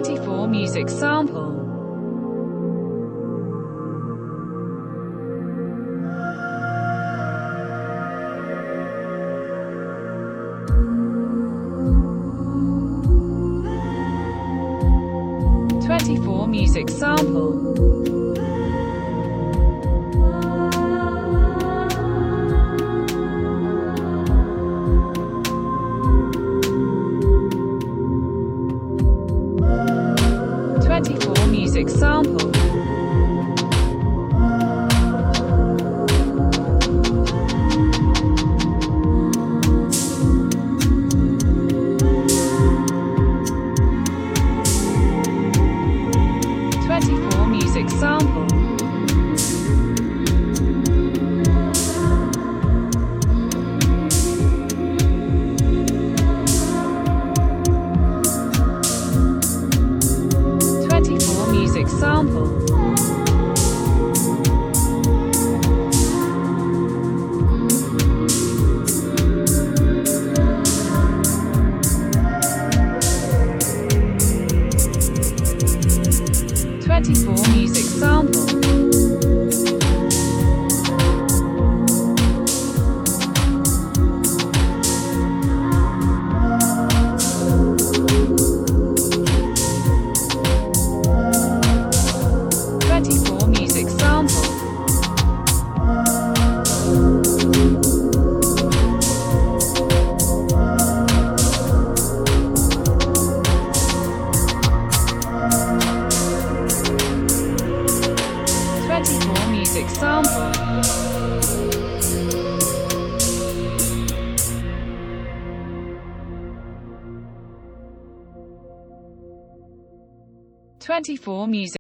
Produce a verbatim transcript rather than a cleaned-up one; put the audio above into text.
twenty-four music sample. twenty-four music sample. twenty-four music sample. twenty-four music sample. twenty-four music sample. twenty-four music sample. twenty-four music sample. twenty-four music sample. twenty-four music